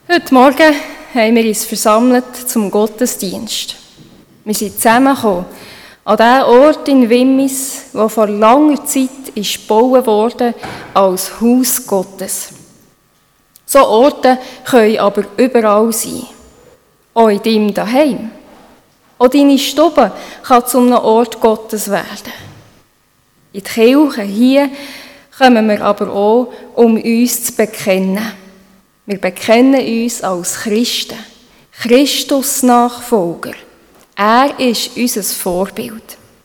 Heute Morgen haben wir uns versammelt zum Gottesdienst. Wir sind zusammengekommen an den Ort in Wimmis, der vor langer Zeit gebaut wurde als Haus Gottes. So Orte können aber überall sein. Auch in deinem Daheim. Auch deine Stube kann zu einem Ort Gottes werden. In die Kirche hier kommen wir aber auch, um uns zu bekennen. Wir bekennen uns als Christen, Christus-Nachfolger. Er ist unser Vorbild.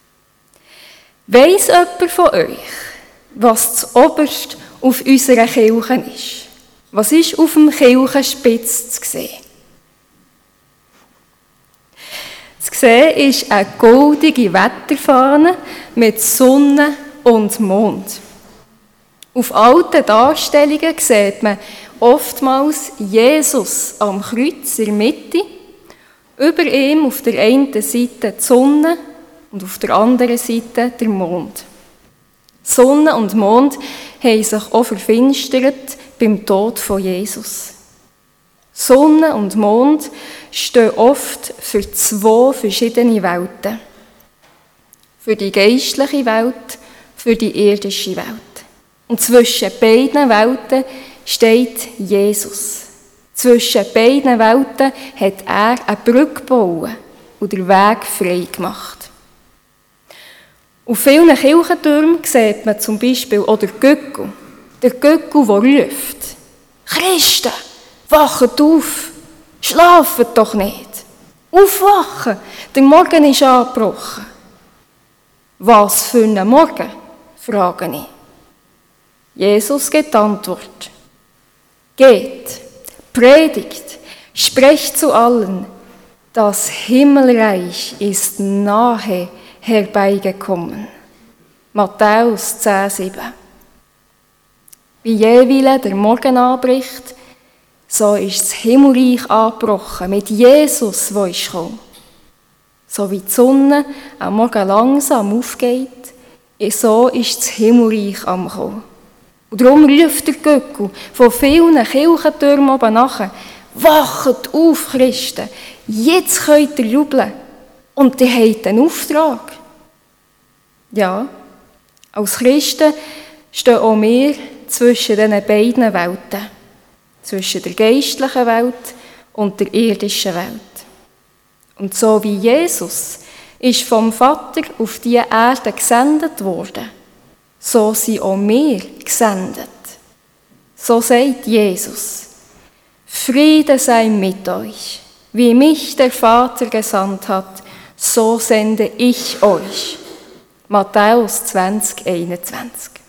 Weiss jemand von euch, was zuoberst auf unserer Kirche ist? Was ist auf dem Kirchenspitz zu sehen? Zu sehen ist eine goldige Wetterfahne mit Sonne und Mond. Auf alten Darstellungen sieht man oftmals Jesus am Kreuz in der Mitte, über ihm auf der einen Seite die Sonne und auf der anderen Seite der Mond. Sonne und Mond haben sich auch verfinstert beim Tod von Jesus. Sonne und Mond stehen oft für zwei verschiedene Welten. Für die geistliche Welt, für die irdische Welt. Und zwischen beiden Welten steht Jesus. Zwischen beiden Welten hat er eine Brücke gebaut und den Weg frei gemacht. Auf vielen Kirchentürmen sieht man zum Beispiel auch den Göckel. Der Göckel, der ruft: Christen, wacht auf, schlaft doch nicht. Aufwachen, der Morgen ist angebrochen. Was für ein Morgen, frage ich. Jesus gibt Antwort. Geht, predigt, sprecht zu allen, das Himmelreich ist nahe herbeigekommen. Matthäus 10,7. Wie jeweils der Morgen anbricht, so ist das Himmelreich angebrochen mit Jesus, der ist gekommen. So wie die Sonne am Morgen langsam aufgeht, so ist das Himmelreich am Kommen. Und darum ruft der Göckel von vielen Kirchentürmen oben nachher: Wacht auf, Christen, jetzt könnt ihr jubeln. Und ihr habt einen Auftrag. Ja, als Christen stehen auch wir zwischen diesen beiden Welten. Zwischen der geistlichen Welt und der irdischen Welt. Und so wie Jesus ist vom Vater auf diese Erde gesendet worden, so sind auch wir gesendet. So sagt Jesus: Friede sei mit euch. Wie mich der Vater gesandt hat, so sende ich euch. Matthäus 20,21.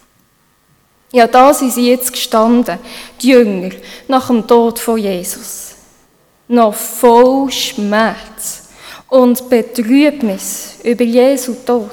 Ja, da sind sie jetzt gestanden, die Jünger, nach dem Tod von Jesus. Noch voll Schmerz und Betrübnis über Jesu Tod.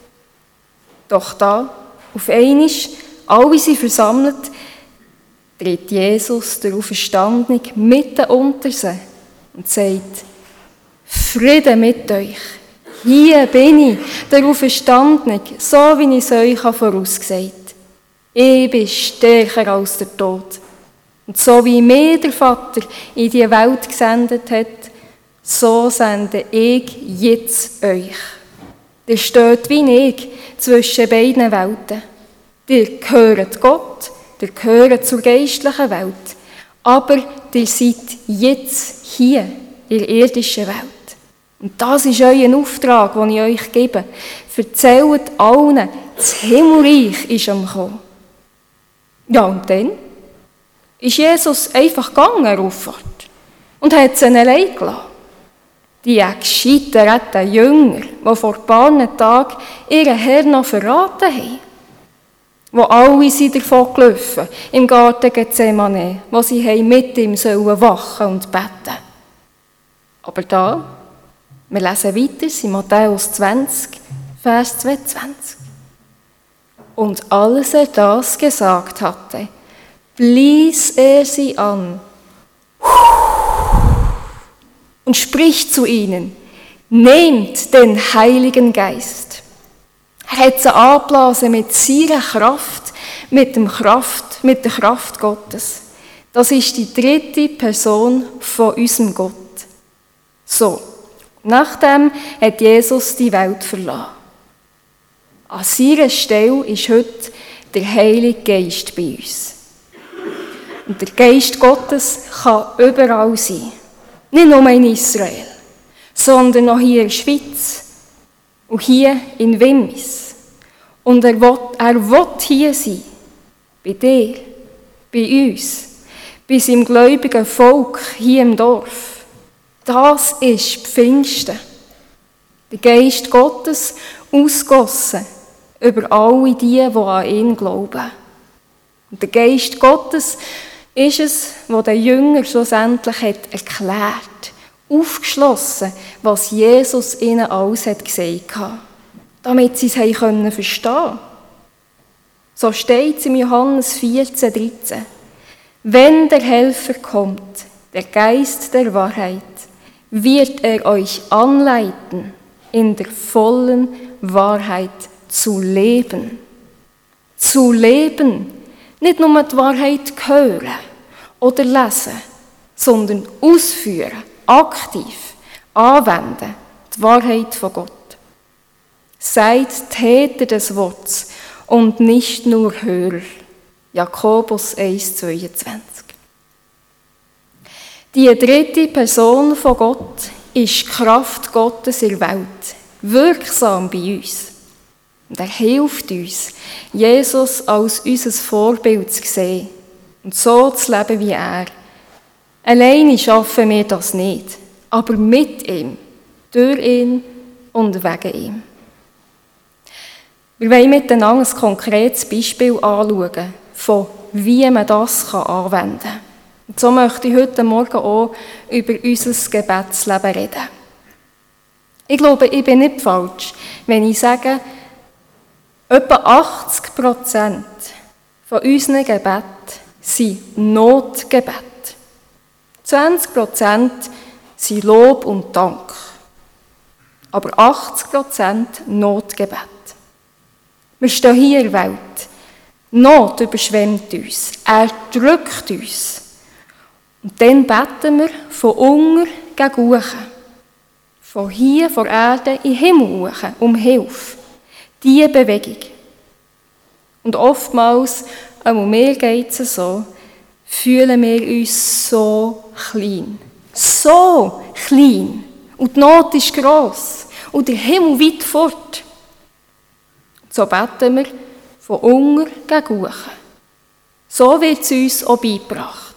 Doch da, auf einmal, alle sind versammelt, tritt Jesus, der Auferstandene, mitten unter sie und sagt: Friede mit euch. Hier bin ich, der Auferstandene, so wie ich es euch vorausgesagt habe. Ich bin stärker als der Tod. Und so wie mir der Vater in die Welt gesendet hat, so sende ich jetzt euch. Ihr steht wie ich zwischen beiden Welten. Ihr gehört Gott, ihr gehört zur geistlichen Welt, aber ihr seid jetzt hier in der irdischen Welt. Und das ist euer Auftrag, den ich euch gebe. Erzählt allen, das Himmelreich ist am Kommen. Ja, und dann ist Jesus einfach gegangen, Auffahrt, und hat sie allein gelassen. Die gescheiterten Jünger, die vor ein paar Tagen ihren Herrn noch verraten haben, wo alle sind davon gelaufen, im Garten Gethsemane, wo sie mit ihm wachen und beten. Aber da, wir lesen weiter in Matthäus 20, Vers 22. Und als er das gesagt hatte, blies er sie an und spricht zu ihnen: Nehmt den Heiligen Geist. Er hat sie angeblasen mit seiner Kraft, mit der Kraft Gottes. Das ist die dritte Person von unserem Gott. So, nachdem hat Jesus die Welt verlassen. An seiner Stelle ist heute der Heilige Geist bei uns. Und der Geist Gottes kann überall sein. Nicht nur in Israel, sondern auch hier in der Schweiz und hier in Wimmis. Und er will hier sein. Bei dir, bei uns, bei seinem gläubigen Volk hier im Dorf. Das ist Pfingsten. Der Geist Gottes ausgossen über alle die an ihn glauben. Und der Geist Gottes ist es, was der Jünger schlussendlich hat erklärt, aufgeschlossen, was Jesus ihnen alles hat gesagt hat, damit sie es verstehen können. So steht es in Johannes 14,13. Wenn der Helfer kommt, der Geist der Wahrheit, wird er euch anleiten, in der vollen Wahrheit zu leben. Zu leben, nicht nur die Wahrheit hören oder lesen, sondern ausführen, aktiv anwenden, die Wahrheit von Gott. Seid Täter des Wortes und nicht nur Hörer. Jakobus 1,22. Die dritte Person von Gott ist die Kraft Gottes in der Welt, wirksam bei uns. Und er hilft uns, Jesus als unser Vorbild zu sehen und so zu leben wie er. Alleine schaffen wir das nicht, aber mit ihm, durch ihn und wegen ihm. Wir wollen miteinander ein konkretes Beispiel anschauen, von wie man das anwenden kann. Und so möchte ich heute Morgen auch über unser Gebetsleben reden. Ich glaube, ich bin nicht falsch, wenn ich sage, etwa 80% von unseren Gebeten sind Notgebete. 20% sind Lob und Dank. Aber 80% Notgebet. Wir stehen hier in der Welt. Not überschwemmt uns. Er drückt uns. Und dann beten wir von unten gegen hoch. Von hier, von Erde, in den Himmel hoch, um Hilfe. Diese Bewegung. Und oftmals, auch mir geht es so, fühlen wir uns so klein. So klein. Und die Not ist gross. Und der Himmel weit fort. So beten wir von unten gegen hoch. So wird es uns auch beigebracht.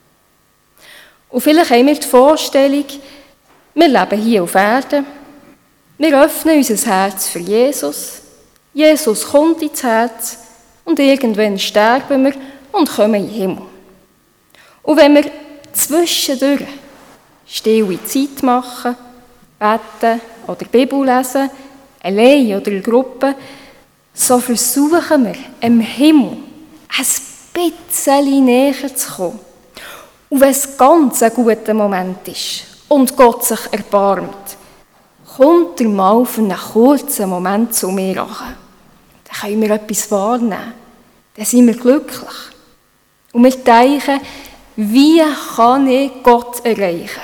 Und vielleicht haben wir die Vorstellung, wir leben hier auf Erden, wir öffnen unser Herz für Jesus, Jesus kommt ins Herz und irgendwann sterben wir und kommen in den Himmel. Und wenn wir zwischendurch stille Zeit machen, beten oder Bibel lesen, allein oder in Gruppe, so versuchen wir, im Himmel ein bisschen näher zu kommen. Und wenn es ganz ein guter Moment ist und Gott sich erbarmt, kommt er mal für einen kurzen Moment zu mir an. Dann können wir etwas wahrnehmen. Dann sind wir glücklich. Und wir denken, wie kann ich Gott erreichen?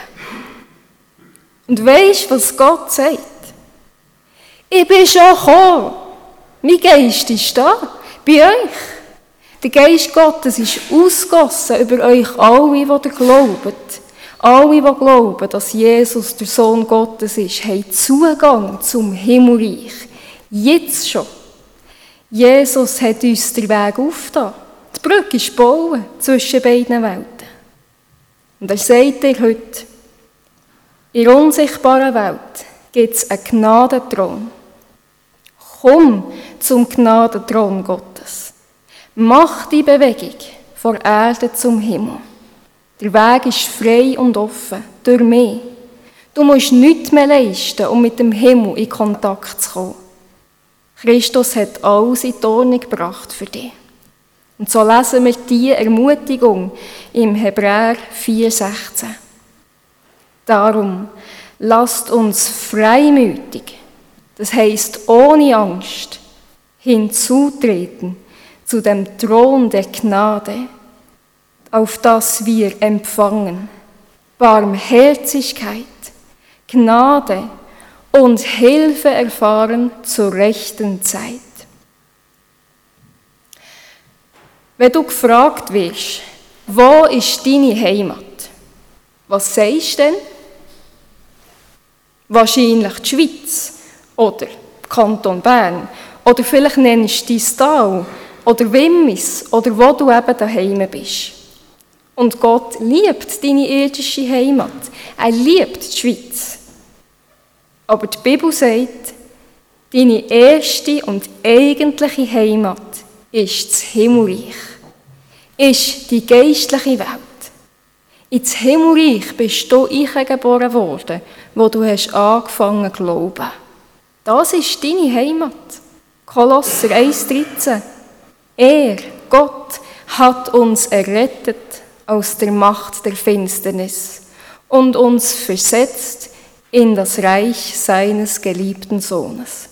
Und weisst du, was Gott sagt? Ich bin schon gekommen. Mein Geist ist da, bei euch. Der Geist Gottes ist ausgegossen über euch alle, die ihr glaubt. Alle, die glauben, dass Jesus der Sohn Gottes ist, haben Zugang zum Himmelreich. Jetzt schon. Jesus hat uns den Weg aufgetan. Die Brücke ist gebaut zwischen beiden Welten. Und er sagt dir heute, in der unsichtbaren Welt gibt es einen Gnadenthron. Komm zum Gnadenthron Gottes. Mach die Bewegung von Erde zum Himmel. Der Weg ist frei und offen, durch mich. Du musst nichts mehr leisten, um mit dem Himmel in Kontakt zu kommen. Christus hat alles in die Ordnung gebracht für dich. Und so lesen wir diese Ermutigung im Hebräer 4,16. Darum lasst uns freimütig, das heisst ohne Angst, hinzutreten zu dem Thron der Gnade, auf das wir empfangen Barmherzigkeit, Gnade und Hilfe erfahren zur rechten Zeit. Wenn du gefragt wirst, wo ist deine Heimat? Was sagst du denn? Wahrscheinlich die Schweiz oder Kanton Bern oder vielleicht nennst du dein Tal oder Wimmis oder wo du eben daheim bist. Und Gott liebt deine irdische Heimat. Er liebt die Schweiz. Aber die Bibel sagt, deine erste und eigentliche Heimat ist das Himmelreich, ist die geistliche Welt. Ins Himmelreich bist du eingeboren worden, wo du hast angefangen zu glauben. Das ist deine Heimat. Kolosser 1,13. Er, Gott, hat uns errettet aus der Macht der Finsternis und uns versetzt in das Reich seines geliebten Sohnes.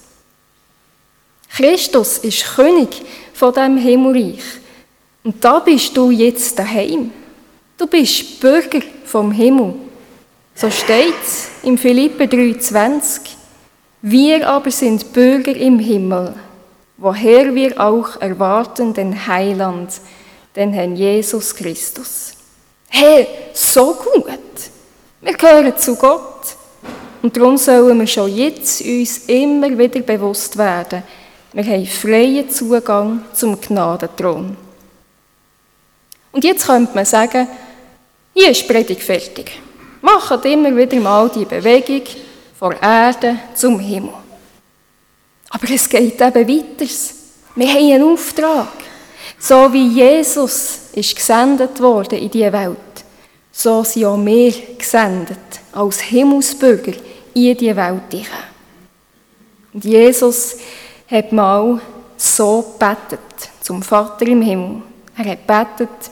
Christus ist König von dem Himmelreich. Und da bist du jetzt daheim. Du bist Bürger vom Himmel. So steht es im Philipper 3,20. Wir aber sind Bürger im Himmel, woher wir auch erwarten den Heiland, den Herrn Jesus Christus. Hey, so gut! Wir gehören zu Gott. Und darum sollen wir schon jetzt uns immer wieder bewusst werden, wir haben freien Zugang zum Gnadenthron. Und jetzt könnte man sagen, hier ist die Predigt fertig. Macht immer wieder mal die Bewegung von Erde zum Himmel. Aber es geht eben weiter. Wir haben einen Auftrag. So wie Jesus ist gesendet worden in diese Welt, so sind auch wir gesendet als Himmelsbürger in diese Welt hinein. Und Jesus hat mal so gebetet zum Vater im Himmel. Er hat gebetet,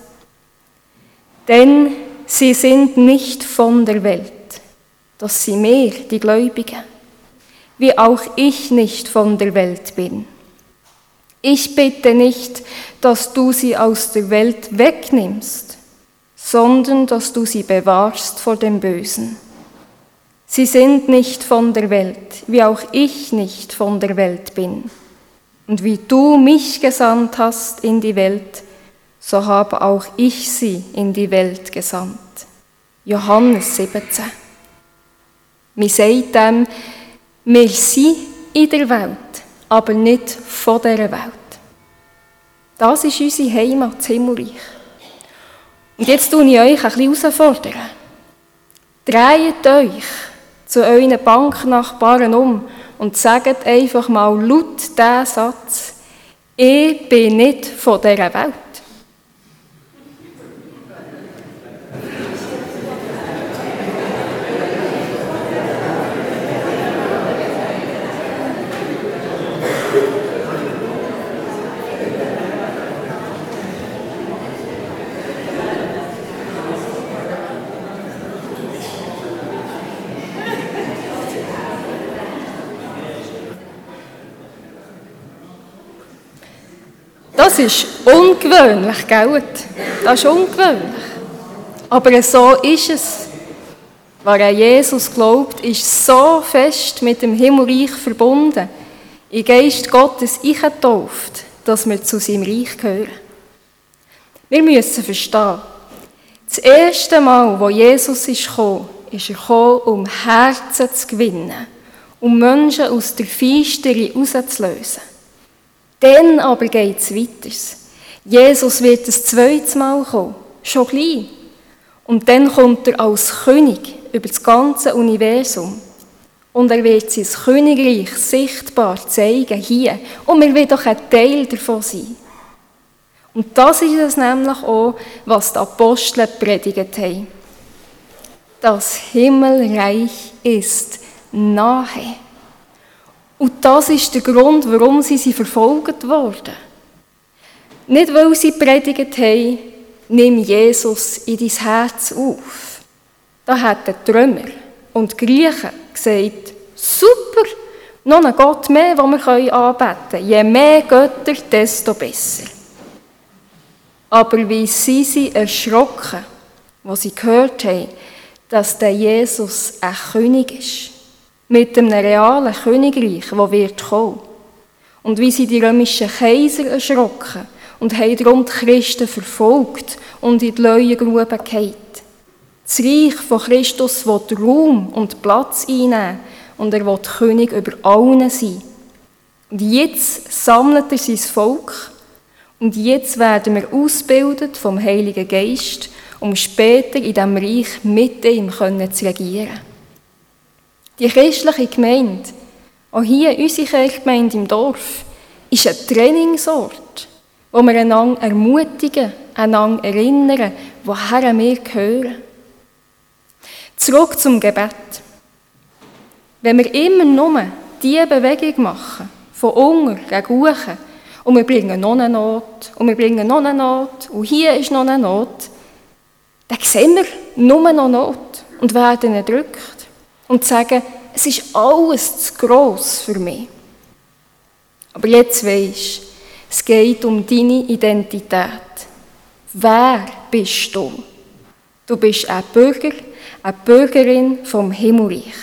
denn sie sind nicht von der Welt, das sind wir, die Gläubigen, wie auch ich nicht von der Welt bin. Ich bitte nicht, dass du sie aus der Welt wegnimmst, sondern dass du sie bewahrst vor dem Bösen. Sie sind nicht von der Welt, wie auch ich nicht von der Welt bin. Und wie du mich gesandt hast in die Welt, so habe auch ich sie in die Welt gesandt. Johannes 17. Wir sagen dem, wir sind in der Welt, aber nicht von dieser Welt. Das ist unsere Heimat, das Himmelreich. Und jetzt tue ich euch ein bisschen herausfordern. Dreht euch zu euren Banknachbarn um und sagt einfach mal laut diesen Satz, ich bin nicht von dieser Welt. Das ist ungewöhnlich, gell? Das ist ungewöhnlich. Aber so ist es. Wer an Jesus glaubt, ist so fest mit dem Himmelreich verbunden, in Geist Gottes eingetauft, dass wir zu seinem Reich gehören. Wir müssen verstehen, das erste Mal, wo Jesus ist er gekommen, um Herzen zu gewinnen, um Menschen aus der Finsternis rauszulösen. Dann aber geht es weiter. Jesus wird das zweite Mal kommen, schon gleich. Und dann kommt er als König über das ganze Universum. Und er wird sein Königreich sichtbar zeigen hier. Und wir wollen doch ein Teil davon sein. Und das ist es nämlich auch, was die Apostel predigt haben. Das Himmelreich ist nahe. Und das ist der Grund, warum sie verfolgt wurden. Nicht, weil sie predigt haben, nimm Jesus in dein Herz auf. Da hätten die Römer und die Griechen gesagt, super, noch einen Gott mehr, den wir anbeten können. Je mehr Götter, desto besser. Aber wie sie erschrocken, als sie gehört haben, dass der Jesus ein König ist, mit einem realen Königreich, das wird kommen. Und wie sie die römischen Kaiser erschrocken und haben darum die Christen verfolgt und in die Leuengrube gehalten. Das Reich von Christus will Raum und Platz einnehmen und er will König über allen sein. Und jetzt sammelt er sein Volk und jetzt werden wir ausgebildet vom Heiligen Geist, um später in diesem Reich mit ihm zu regieren. Die christliche Gemeinde, auch hier unsere Kirchgemeinde im Dorf, ist ein Trainingsort, wo wir einander ermutigen, einander erinnern, woher wir gehören. Zurück zum Gebet. Wenn wir immer nur diese Bewegung machen, von unten gegen hoch, und wir bringen noch eine Not, und wir bringen noch eine Not, und hier ist noch eine Not, dann sehen wir nur noch Not und werden erdrückt und sagen, es ist alles zu gross für mich. Aber jetzt weisst, es geht um deine Identität. Wer bist du? Du bist ein Bürger, eine Bürgerin vom Himmelreich.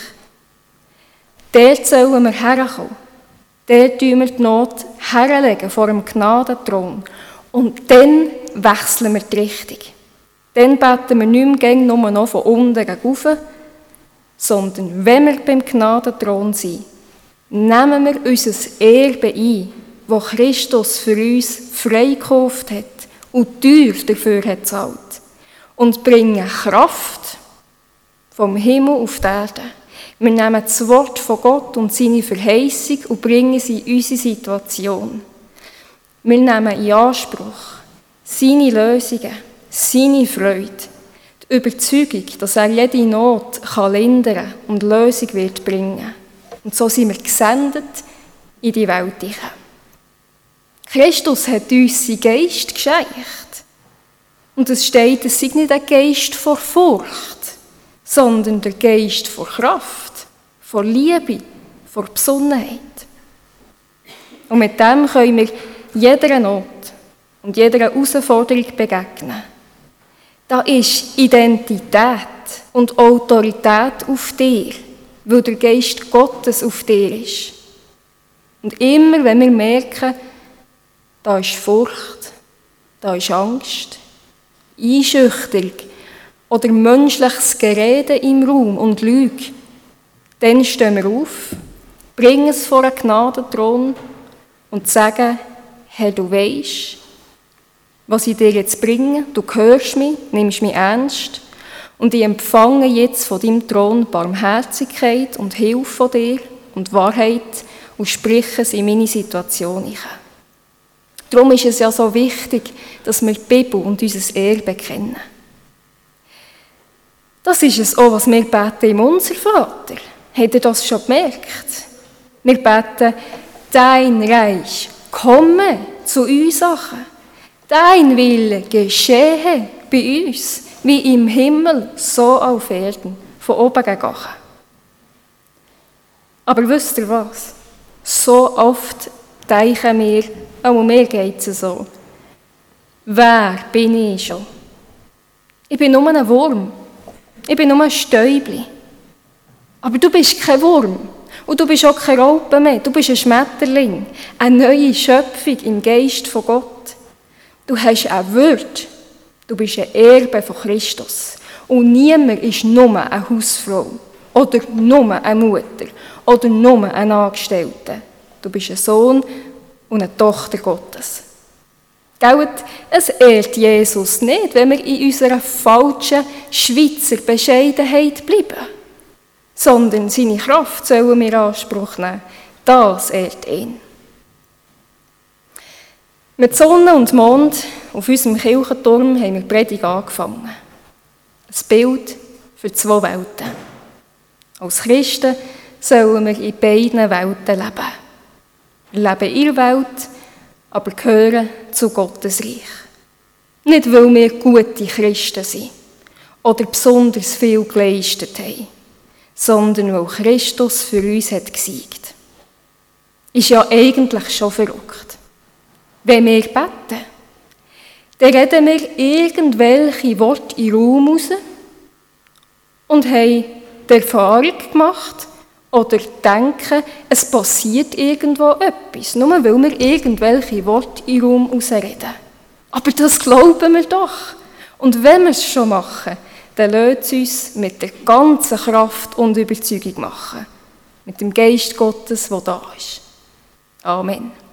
Dort sollen wir herkommen. Dort tun wir die Not herlegen vor dem Gnadenthron. Und dann wechseln wir die Richtung. Dann beten wir nicht mehr nur noch von unten gegen oben, sondern wenn wir beim Gnadenthron sind, nehmen wir unser Erbe ein, das Christus für uns freigekauft hat und teuer dafür hat gezahlt. Und bringen Kraft vom Himmel auf die Erde. Wir nehmen das Wort von Gott und seine Verheißung und bringen sie in unsere Situation. Wir nehmen in Anspruch seine Lösungen, seine Freude, die Überzeugung, dass er jede Not lindern kann und Lösung wird bringen. Und so sind wir gesendet in die Welt. Christus hat uns seinen Geist geschenkt. Und es steht, es sei nicht ein Geist vor Furcht, sondern der Geist vor Kraft, vor Liebe, vor Besonnenheit. Und mit dem können wir jeder Not und jeder Herausforderung begegnen. Da ist Identität und Autorität auf dir, weil der Geist Gottes auf dir ist. Und immer, wenn wir merken, da ist Furcht, da ist Angst, Einschüchterung oder menschliches Gerede im Raum und Lüge, dann stehen wir auf, bringen es vor einen Gnadenthron und sagen, Herr, du weisst, was ich dir jetzt bringe, du hörst mich, nimmst mich ernst und ich empfange jetzt von deinem Thron Barmherzigkeit und Hilfe von dir und Wahrheit und spreche es in meine Situation hinein. Darum ist es ja so wichtig, dass wir die Bibel und unser Erbe kennen. Das ist es auch, was wir beten im Unser Vater. Habt ihr das schon gemerkt? Wir beten, dein Reich komme zu uns. Dein Wille geschehe bei uns, wie im Himmel, so auf Erden, von oben gegen unten. Aber wisst ihr was? So oft denken wir, auch mir geht es so. Wer bin ich schon? Ich bin nur ein Wurm. Ich bin nur ein Stäubli. Aber du bist kein Wurm. Und du bist auch kein Raupe mehr. Du bist ein Schmetterling. Eine neue Schöpfung im Geist von Gott. Du hast eine Würde. Du bist ein Erbe von Christus. Und niemand ist nur eine Hausfrau. Oder nur eine Mutter. Oder nur ein Angestellter. Du bist ein Sohn und eine Tochter Gottes. Es ehrt Jesus nicht, wenn wir in unserer falschen Schweizer Bescheidenheit bleiben. Sondern seine Kraft sollen wir in Anspruch nehmen. Das ehrt ihn. Mit Sonne und Mond auf unserem Kirchenturm haben wir die Predigt angefangen. Ein Bild für 2 Welten. Als Christen sollen wir in beiden Welten leben. Wir leben in der Welt, aber gehören zu Gottes Reich. Nicht, weil wir gute Christen sind oder besonders viel geleistet haben, sondern weil Christus für uns hat gesiegt. Ist ja eigentlich schon verrückt. Wenn wir beten, dann reden wir irgendwelche Worte in den Raum raus und haben die Erfahrung gemacht oder denken, es passiert irgendwo etwas, nur weil wir irgendwelche Worte in den Raum rausreden. Aber das glauben wir doch. Und wenn wir es schon machen, dann lasst es uns mit der ganzen Kraft und Überzeugung machen. Mit dem Geist Gottes, der da ist. Amen.